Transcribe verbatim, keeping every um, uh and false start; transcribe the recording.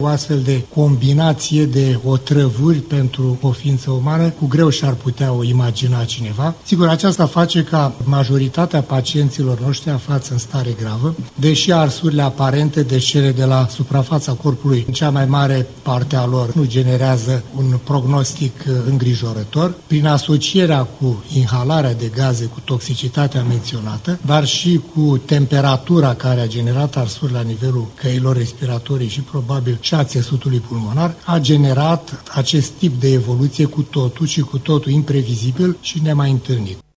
O astfel de combinație de otrăvuri pentru o ființă umană, cu greu și-ar putea o imagina cineva. Sigur, aceasta face ca majoritatea pacienților noștri aflați în stare gravă, deși arsurile aparente de cele de la suprafața corpului, în cea mai mare parte a lor, nu generează un prognostic îngrijorător, prin asocierea cu inhalarea de gaze, cu toxicitatea menționată, dar și cu temperatura care a generat arsuri la nivelul căilor respiratorii și probabil și a țesutului pulmonar, a generat acest tip de evoluție cu totul și cu totul imprevizibil și nemai întâlnit.